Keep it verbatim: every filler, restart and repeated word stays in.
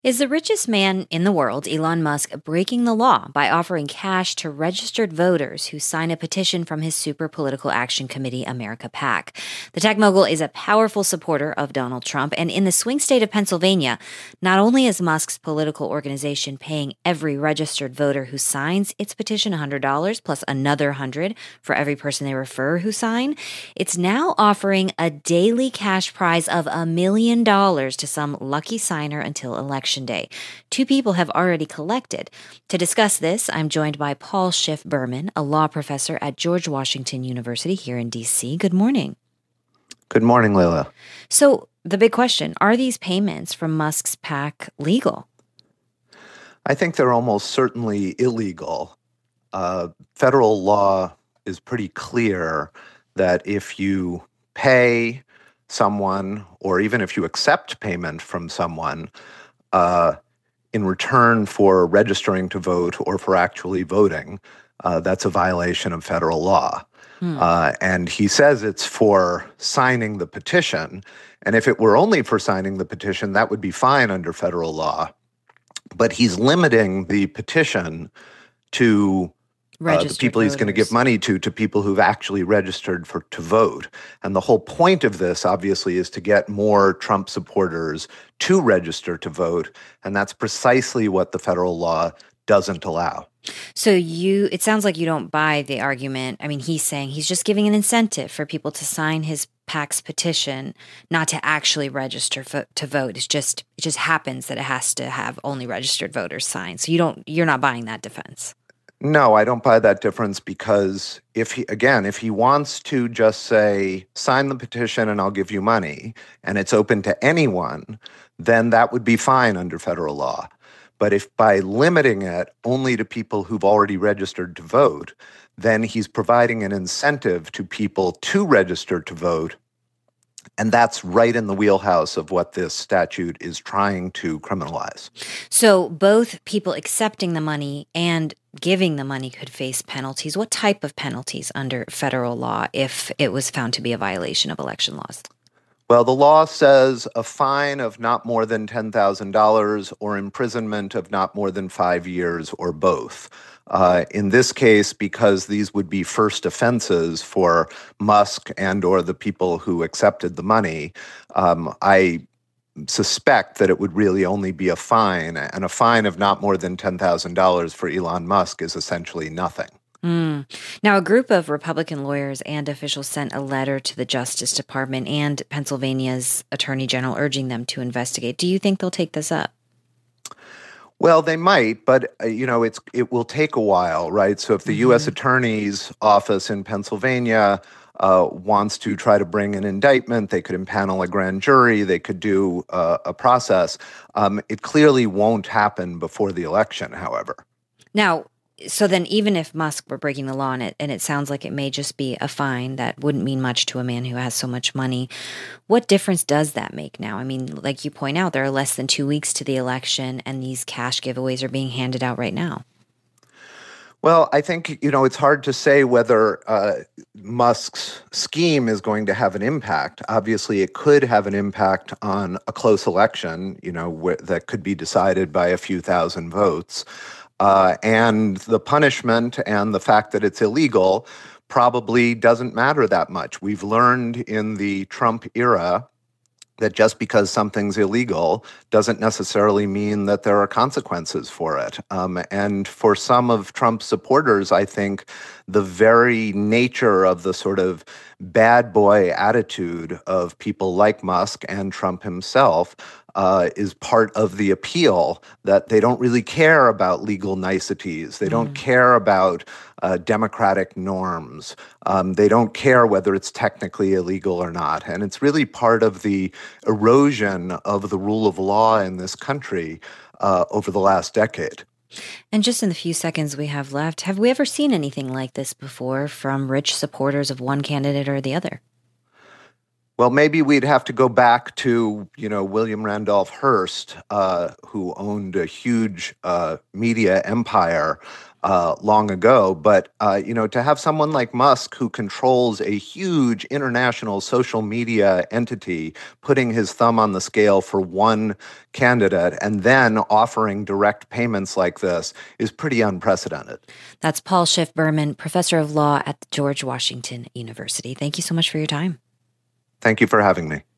Is the richest man in the world, Elon Musk, breaking the law by offering cash to registered voters who sign a petition from his Super Political Action Committee, America PAC? The tech mogul is a powerful supporter of Donald Trump, and in the swing state of Pennsylvania, not only is Musk's political organization paying every registered voter who signs its petition one hundred dollars plus another one hundred dollars for every person they refer who sign, it's now offering a daily cash prize of a million dollars to some lucky signer until election day. Two people have already collected. To discuss this, I'm joined by Paul Schiff Berman, a law professor at George Washington University here in D C. Good morning. Good morning, Leila. So the big question, are these payments from Musk's PAC legal? I think they're almost certainly illegal. Uh, federal law is pretty clear that if you pay someone, or even if you accept payment from someone, Uh, in return for registering to vote or for actually voting, uh, that's a violation of federal law. Hmm. Uh, and he says it's for signing the petition. And if it were only for signing the petition, that would be fine under federal law. But he's limiting the petition to Uh, the people he's going to give money to, to people who've actually registered for to vote. And the whole point of this, obviously, is to get more Trump supporters to register to vote. And that's precisely what the federal law doesn't allow. So you, it sounds like you don't buy the argument. I mean, he's saying he's just giving an incentive for people to sign his PAC's petition, not to actually register fo- to vote. It's just, it just happens that it has to have only registered voters sign. So you don't, you're not buying that defense. No, I don't buy that difference because if he, again, if he wants to just say, sign the petition and I'll give you money, and it's open to anyone, then that would be fine under federal law. But if by limiting it only to people who've already registered to vote, then he's providing an incentive to people to register to vote. And that's right in the wheelhouse of what this statute is trying to criminalize. So both people accepting the money and giving the money could face penalties. What type of penalties under federal law if it was found to be a violation of election laws? Well, the law says a fine of not more than ten thousand dollars or imprisonment of not more than five years or both. Uh, in this case, because these would be first offenses for Musk and or the people who accepted the money, um, I suspect that it would really only be a fine, and a fine of not more than ten thousand dollars for Elon Musk is essentially nothing. Mm. Now, a group of Republican lawyers and officials sent a letter to the Justice Department and Pennsylvania's Attorney General urging them to investigate. Do you think they'll take this up? Well, they might, but uh, you know, it's it will take a while, right? So if the mm-hmm. U S Attorney's Office in Pennsylvania uh, wants to try to bring an indictment, they could impanel a grand jury, they could do uh, a process. Um, it clearly won't happen before the election, however. Now, so then even if Musk were breaking the law, and it, and it sounds like it may just be a fine that wouldn't mean much to a man who has so much money, what difference does that make now? I mean, like you point out, there are less than two weeks to the election, and these cash giveaways are being handed out right now. Well, I think, you know, it's hard to say whether uh, Musk's scheme is going to have an impact. Obviously, it could have an impact on a close election, you know, wh- that could be decided by a few thousand votes. Uh, and the punishment and the fact that it's illegal probably doesn't matter that much. We've learned in the Trump era that just because something's illegal doesn't necessarily mean that there are consequences for it. Um, and for some of Trump's supporters, I think the very nature of the sort of bad boy attitude of people like Musk and Trump himself uh, is part of the appeal, that they don't really care about legal niceties. They don't mm. care about uh, democratic norms. Um, they don't care whether it's technically illegal or not. And it's really part of the erosion of the rule of law in this country uh, over the last decade. And just in the few seconds we have left, have we ever seen anything like this before from rich supporters of one candidate or the other? Well, maybe we'd have to go back to, you know, William Randolph Hearst, uh, who owned a huge uh, media empire uh, long ago. But, uh, you know, to have someone like Musk who controls a huge international social media entity putting his thumb on the scale for one candidate and then offering direct payments like this is pretty unprecedented. That's Paul Schiff Berman, professor of law at George Washington University. Thank you so much for your time. Thank you for having me.